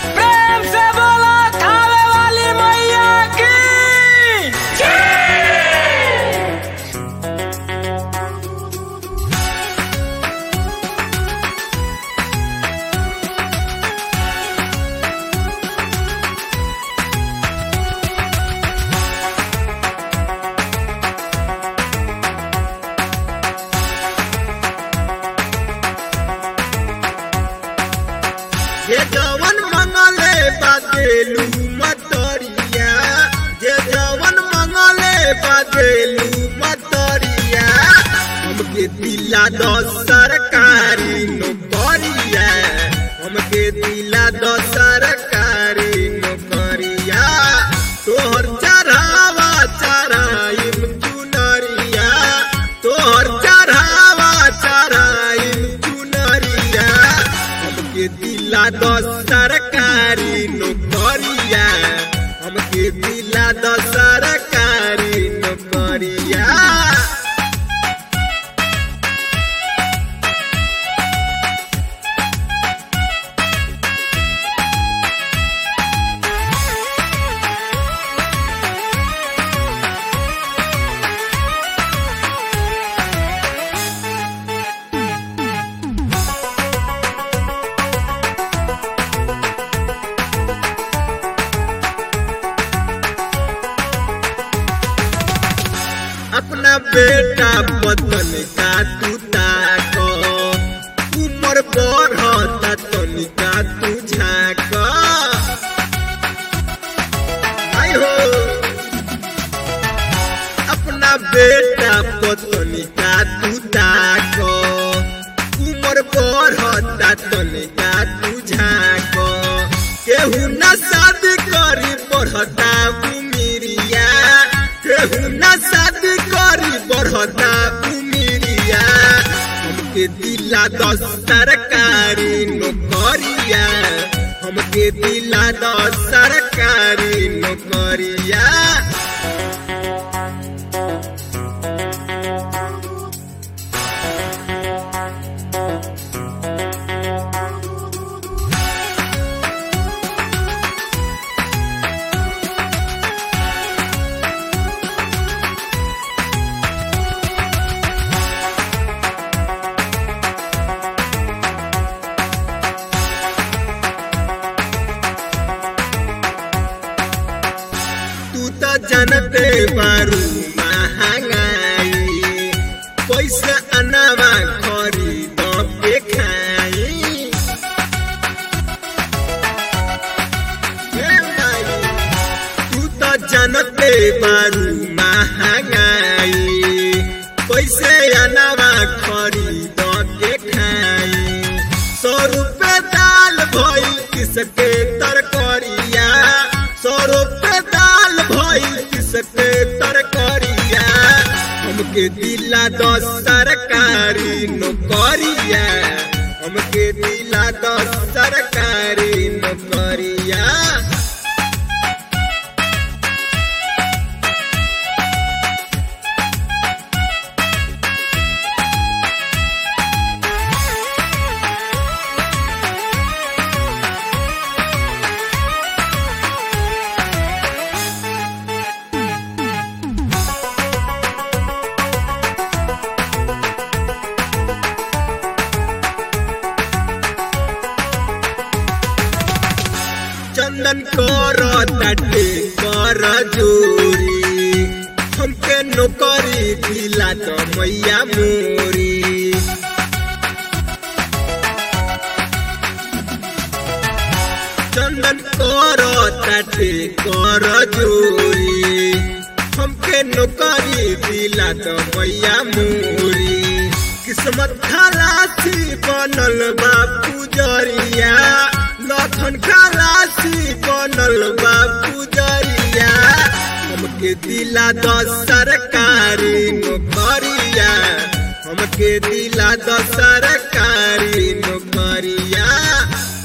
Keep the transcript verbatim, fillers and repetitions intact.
प्रेम से बोला थावे वाली मैया की जे जवन मंगले बादेलू मतरिया जे जवन मंगले बादेलू मतरिया हमके दिला दो सरकारी नौकरिया हमके दिला दो सरकारी नौकरिया तोहर चढ़ावा चढ़ाइम चुनरिया तोहर चढ़ावा चढ़ाइम चुनरिया हमके दिला दो सरकारी नौकरिया हमके दिला दो सरकारी नौकरिया अपना बेटा पतन का तू ताको उमर बढ़ता तनिका तू झाको आई हो अपना बेटा पतन का तू ताको उमर बढ़ता तनिका तू झाको केहू न शादी करी बढ़ता उमिरिया केहू न शादी करी बढ़ता उमिरिया हमके दिला दो सरकारी नौकरिया हमके दिला दो सरकारी नौकरिया जनते बारू महंगाई पैसा अनावा खरीद के खाई तू तो जनते बारू महंगाई पैसे अनावा खरीद के खाई सौ रुपये दाल भई किसके तरकरिया सौ रुपये दाल भई किसके तरकरिया हमके दिला दो सरकारी नौकरिया हमके दिला दो सरकारी नौकरिया चंदन कर ताटे कर जोरी हमके नौकरी दिला तो मैया मोरी चंदन कर ताटे कर जोरी हमके नौकरी दिला तो मैया मोरी किस्मत खलासी बनल बा पुजरिया लखन खलासी बनल बा पुजरिया हमके दिला दो सरकारी नौकरिया हमके दिला दो सरकारी नौकरिया।